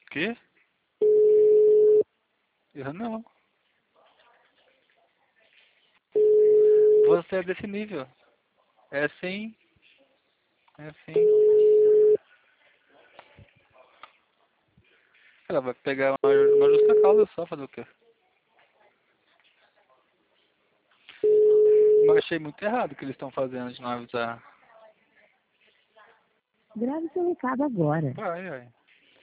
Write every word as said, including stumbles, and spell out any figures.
Quê? Eu não. Você é desse nível. É assim. É assim. Ela vai pegar uma, uma justa causa só, fazer o quê? Mas achei muito errado o que eles estão fazendo de não avisar. Grave seu recado agora. Vai, vai.